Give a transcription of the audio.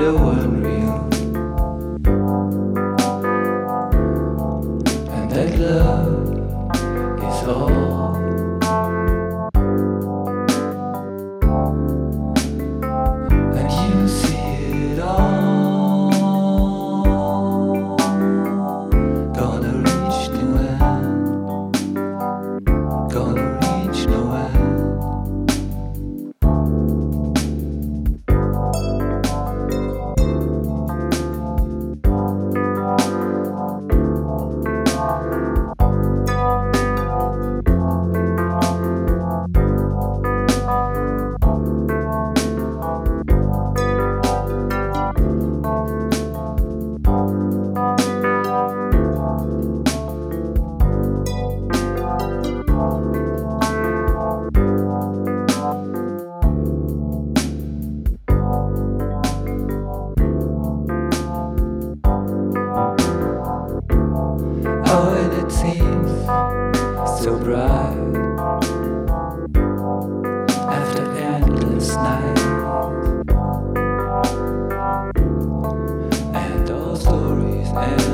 the one real, and that love is all. And you see it all. Gonna reach the end. Gonna reach no end. Oh, and it seems so bright after endless night, and all stories end.